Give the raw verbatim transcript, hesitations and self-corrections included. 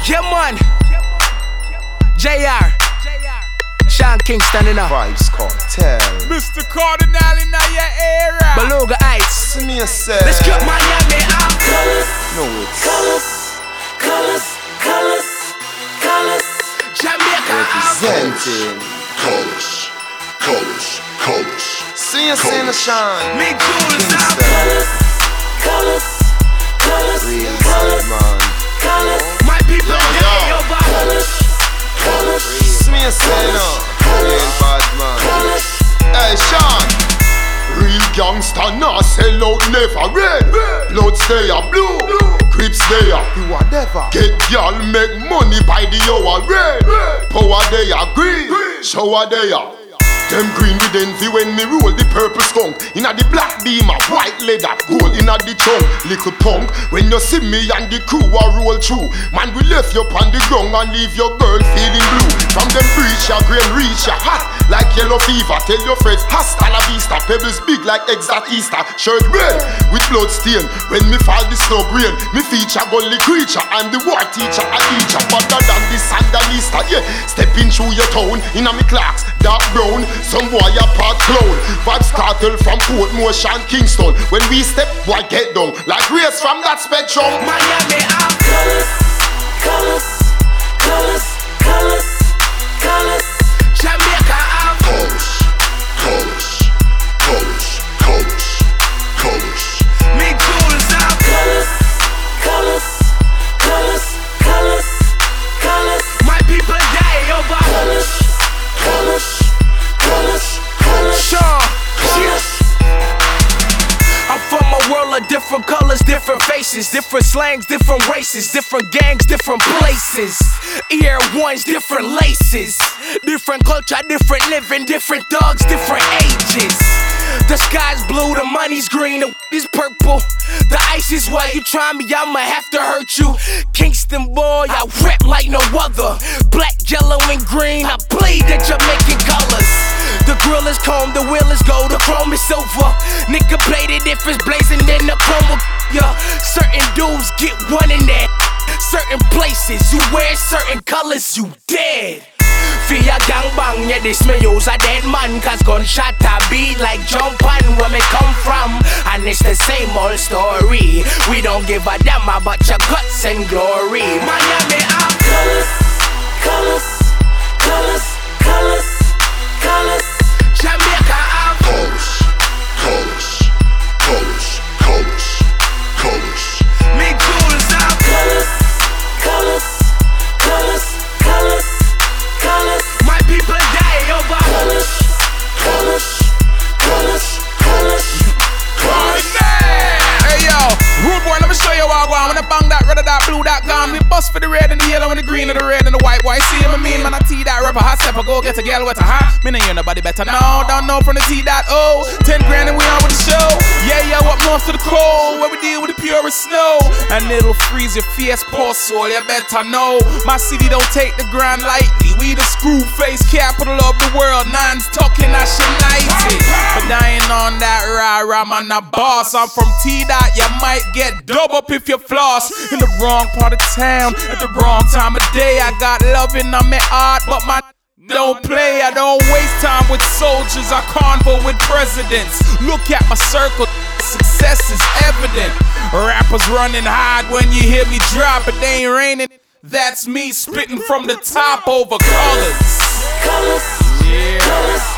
Yeah, man. J R. Sean Kingston enough. Vybz Kartel. Mister Cardinal in your era. Beluga Heights. See me a say. Let's get Miami out. Colors, No, it's colors, colors, colors, colors. Jamaica out. representing. Colors, colors, colors. See you, see you, Sean. Me Jules out. Colors, colors, colors, Real colors, bad man. colors, My people day over. colors, colors, See me a say no. Real bad man. colors. Hey, Sean. Real gangsta nah sell out never red. Bloods they are blue, Crips they are. You whatever. Get y'all make money by the hour red. Power they are green, shower they are. Them green with envy when me roll the purple skunk. Inna the black beamer, white leather, gold inna the trunk. Little punk, when you see me and the crew a roll through. Man, we left you on the ground and leave your girl feeling blue. From them breach ya grain reach ya hot like yellow fever. Tell your friends hasta la vista. Pebbles big like exact Easter. Shirt red with blood stain. When me fall the snow grain, me feature gully creature. I'm the war teacher, a teacher better than the sandalista. Yeah, stepping through your town inna me clocks, dark brown. Some boy a part clown. Vybz Kartel from Portmore, Sean Kingston. When we step, boy get down like race from that spectrum. Miami out. Colors, colors, colors, colors, colors. Jamaica out. Colors, colors, colors, colors, colors. Me Jules out. Colors, colors, colors, colors, colors. My people day over. Colors, colors, colors, colors. Sean. I'm from a world of different colors, different faces, different slangs, different races, different gangs, different places. Ear ones, different laces, different culture, different living, different thugs, different ages. The sky's blue, the money's green, the is purple. The ice is white. You try me, I'ma have to hurt you. Kingston boy, I rap like no other. Black, yellow, and green. I bleed the Jamaican colors. The grill is chrome, the wheel is gold, the chrome is silver. Nigga plated if it's blazing, then the chrome will. Yeah, certain dudes get one in that. Certain places you wear certain colors, you dead. Fear gang bang, yeah, this me use a dead man. Cause gunshot a beat like jump on where me come from. And it's the same old story. We don't give a damn about your guts and glory. Miami out. Colors, colors, colors, colors, colors. Jamaica out. Colors, colors, colors, colors, colors. Me Jules out. Colors, colors, colors, colors, colors. My people die over. Colors, colors, colors, colors, colors. Hey yo, rude boy, let me show you what I want. When I bang that red or that blue that gone, we bust for the red and the yellow and the green and the red and the white. Why see him? I mean, man, I tee that rapper hot step. I go get a girl with a hot. Me no hear nobody better. No, don't know from the T dot O. Ten grand and we on with the show. Yeah, yeah, up north to the cold, where we deal with the purest snow. And it'll freeze your fierce poor soul. You better know, my city don't take the grind lightly. We the screw face capital of the world. Nines talking that shit ninety. But I ain't on that rah rah, man, a boss. I'm from T dot. You might get double up if you floss. In the wrong part of town at the wrong time of day. I got loving on my art, but my don't play. I don't waste time with soldiers. I convo with presidents. Look at my circle, success is evident. Rappers running hard when you hear me drop. It ain't raining. That's me spitting from the top over colors. Colors, Yeah. colors,